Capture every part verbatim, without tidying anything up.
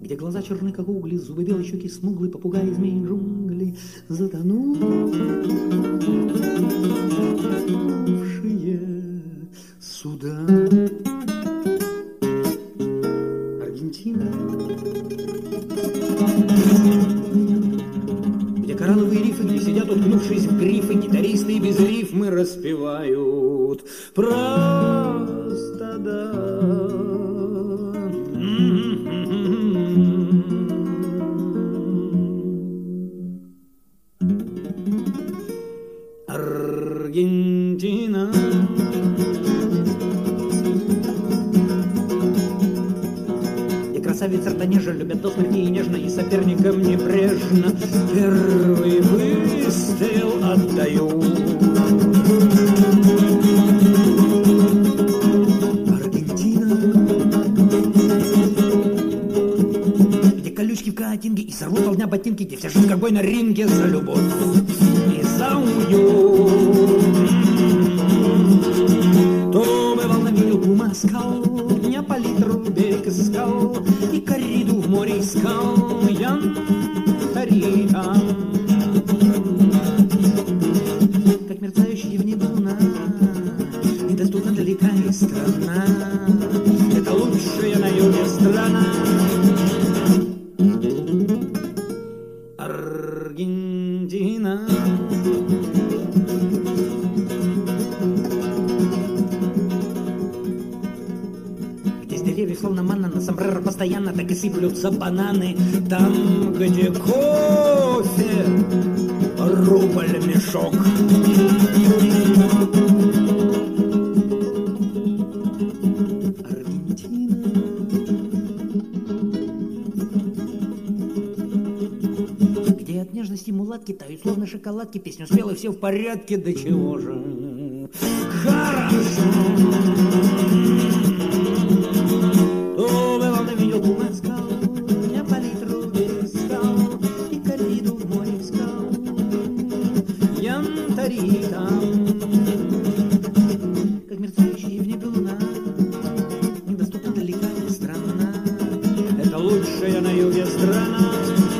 где глаза черны, как угли, зубы белые, щеки смуглые, попугаи, змеи, джунгли затонувшие суда. Аргентина, где коралловые рифы, где сидят, уткнувшись в грифы, гитаристы и без рифмы распевают просто да. Аргентина, где красавицы ртонежа любят до смерти и нежно, и соперникам небрежно первый выстрел отдаю. Аргентина, где колючки в каотинге и сорвут огня ботинки, где вся жизнь как бой на ринге за любовь и за уют. То бывал на берегу Москал, дня палитру берег искал, и корриду в море искал янтарита. Как мерцающая в небе луна, недоступна далека и страна, это лучшая на юге страна. Аргентина, где с деревьев словно манна на сомбреро постоянно так и сыплются бананы. Там, где кофе рубль мешок. Аргентина, где от нежности мулатки тают словно шоколадки, песню спела, все в порядке, до чего же хорошо. То бывал на виделку Москал, я палитру искал, и корриду в море искал янтарита. Как мерцающая в небе луна, недоступна далека и страна, это лучшая на юге страна.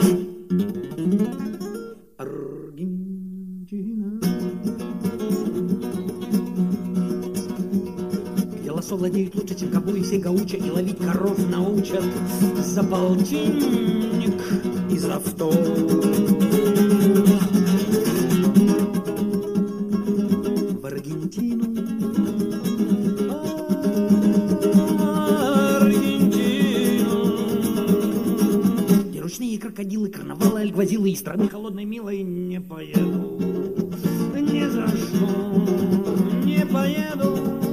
Аргентина, где лосо владеют лучше, чем ковбои все гауча, и ловить коров научат за полтинник и за втор. В Аргентину, Аргентину, где ручные крокодилы, карнавалы, альгвазилы, и страны холодной милой не поеду, ни за что не поеду.